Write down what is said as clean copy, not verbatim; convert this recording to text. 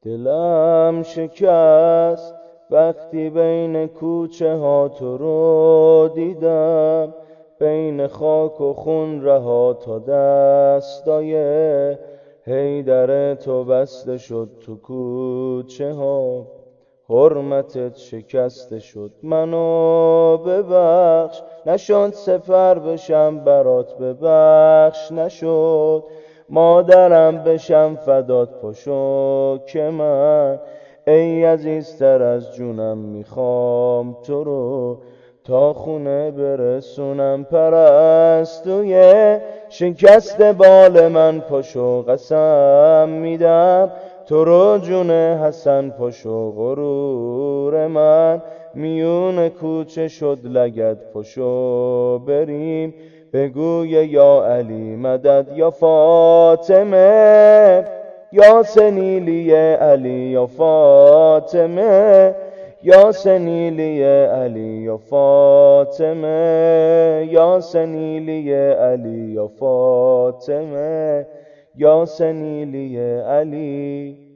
دلم شکست وقتی بین کوچه ها تو رو دیدم، بین خاک و خون رها تا دستای حیدر تو بسته شد تو کوچه ها. حرمتت شکسته شد منو ببخش، نشد سپر بشم برات ببخش نشد، مادرم بشم فدات پاشو که من ای عزیزتر از جونم میخوام تو رو تا خونه برسونم. پرستوی شکست بال من پاشو قسم میدم، تو رو جون حسن پاشو غرور من، میون کوچه شد لگد پاشو بریم، بگوی یا علی مدد یا فاطمه، یا سنیلی علی یا فاطمه، یا سنیلی علی یا فاطمه، یا سنیلی علی یا فاطمه، یا سنیلی علی.